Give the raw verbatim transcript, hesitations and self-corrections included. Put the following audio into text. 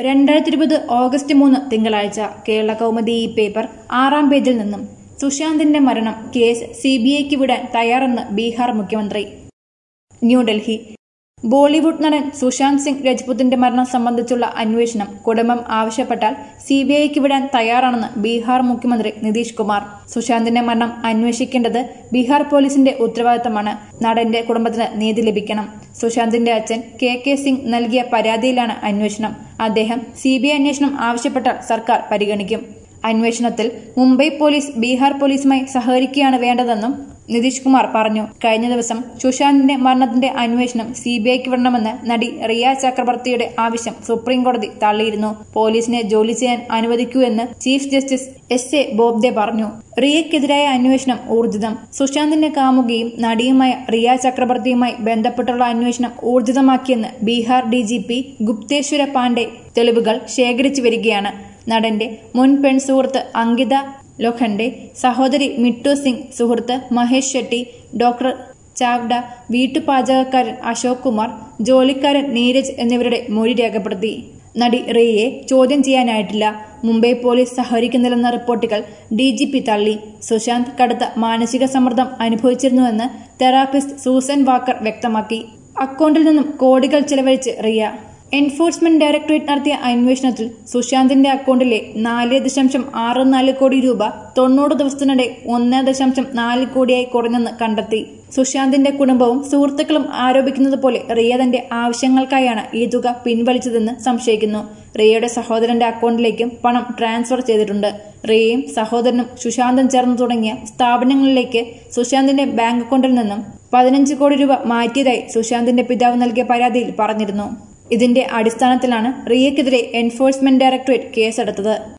രണ്ടായിരത്തി ഇരുപത് ഓഗസ്റ്റ് മൂന്ന് തിങ്കളാഴ്ച കേരള കൗമുദി ഈ പേപ്പർ ആറാം പേജിൽ നിന്നും സുശാന്തിന്റെ മരണം കേസ് സി ബി ഐക്ക് വിടാൻ തയ്യാറെന്ന് ബീഹാർ മുഖ്യമന്ത്രി. ന്യൂഡൽഹി. ബോളിവുഡ് നടൻ സുശാന്ത് സിംഗ് രജ്പുത്തിന്റെ മരണം സംബന്ധിച്ചുള്ള അന്വേഷണം കുടുംബം ആവശ്യപ്പെട്ടാൽ സി ബി ഐക്ക് വിടാൻ തയ്യാറാണെന്ന് ബീഹാർ മുഖ്യമന്ത്രി നിതീഷ് കുമാർ. സുശാന്തിന്റെ മരണം അന്വേഷിക്കേണ്ടത് ബീഹാർ പോലീസിന്റെ ഉത്തരവാദിത്തമാണ്. നടന്റെ കുടുംബത്തിന് നീതി ലഭിക്കണം. സുശാന്തിന്റെ അച്ഛൻ കെ കെ സിംഗ് നൽകിയ പരാതിയിലാണ് അന്വേഷണം. അദ്ദേഹം സി ബി ഐ അന്വേഷണം ആവശ്യപ്പെട്ടാൽ സർക്കാർ പരിഗണിക്കും. അന്വേഷണത്തിൽ മുംബൈ പോലീസ് ബീഹാർ പോലീസുമായി സഹകരിക്കുകയാണ് വേണ്ടതെന്നും നിതീഷ് കുമാർ പറഞ്ഞു. കഴിഞ്ഞ ദിവസം സുശാന്തിന്റെ മരണത്തിന്റെ അന്വേഷണം സി ബി ഐക്ക് വിടണമെന്ന് നടി റിയ ചക്രബർത്തിയുടെ ആവശ്യം സുപ്രീം കോടതി തള്ളിയിരുന്നു. പോലീസിനെ ജോലി ചെയ്യാൻ അനുവദിക്കൂ എന്ന് chief justice S A Bobde പറഞ്ഞു. റിയക്കെതിരായ അന്വേഷണം ഊർജിതം. സുശാന്തിന്റെ കാമുകിയും നടിയുമായ റിയ ചക്രബർത്തിയുമായി ബന്ധപ്പെട്ടുള്ള അന്വേഷണം ഊർജിതമാക്കിയെന്ന് Bihar D G P Gupteshwar Pandey തെളിവുകൾ ശേഖരിച്ചു വരികയാണ്. നടന്റെ മുൻ പെൺ സുഹൃത്ത് അങ്കിത ലോഖണ്ഡെ, സഹോദരി മിട്ടു സിംഗ്, സുഹൃത്ത് മഹേഷ് ഷെട്ടി, ഡോക്ടർ ചാവ്ഡ, വീട്ടുപാചകക്കാരൻ അശോക് കുമാർ, ജോലിക്കാരൻ നീരജ് എന്നിവരുടെ മൊഴി രേഖപ്പെടുത്തി. നടി റിയയെ ചോദ്യം ചെയ്യാനായിട്ടില്ല. മുംബൈ പോലീസ് സഹകരിക്കുന്നില്ലെന്ന റിപ്പോർട്ടുകൾ ഡി ജി പി തള്ളി. സുശാന്ത് കടുത്ത മാനസിക സമ്മർദ്ദം അനുഭവിച്ചിരുന്നുവെന്ന് തെറാപ്പിസ്റ്റ് സൂസൻ വാക്കർ വ്യക്തമാക്കി. അക്കൗണ്ടിൽ നിന്നും കോടികൾ ചെലവഴിച്ച് റിയ. എൻഫോഴ്സ്മെന്റ് ഡയറക്ടറേറ്റ് നടത്തിയ അന്വേഷണത്തിൽ സുശാന്തിന്റെ അക്കൗണ്ടിലെ നാല് ദശാംശം ആറ് നാല് കോടി രൂപ തൊണ്ണൂറ് ദിവസത്തിനിടെ ഒന്ന് ദശാംശം നാല് കോടിയായി കുറഞ്ഞെന്ന് കണ്ടെത്തി. സുശാന്തിന്റെ കുടുംബവും സുഹൃത്തുക്കളും ആരോപിക്കുന്നത് പോലെ റിയ തന്റെ ആവശ്യങ്ങൾക്കായാണ് ഈ തുക പിൻവലിച്ചതെന്ന് സംശയിക്കുന്നു. റിയയുടെ സഹോദരന്റെ അക്കൗണ്ടിലേക്കും പണം ട്രാൻസ്ഫർ ചെയ്തിട്ടുണ്ട്. റിയയും സഹോദരനും സുശാന്തും ചേർന്ന് തുടങ്ങിയ സ്ഥാപനങ്ങളിലേക്ക് സുശാന്തിന്റെ ബാങ്ക് അക്കൗണ്ടിൽ നിന്നും പതിനഞ്ച് കോടി രൂപ മാറ്റിയതായി സുശാന്തിന്റെ പിതാവ് നൽകിയ പരാതിയിൽ പറഞ്ഞിരുന്നു. ഇതിന്റെ അടിസ്ഥാനത്തിലാണ് റിയക്കെതിരെ എൻഫോഴ്സ്മെന്റ് ഡയറക്ടറേറ്റ് കേസെടുത്തത്.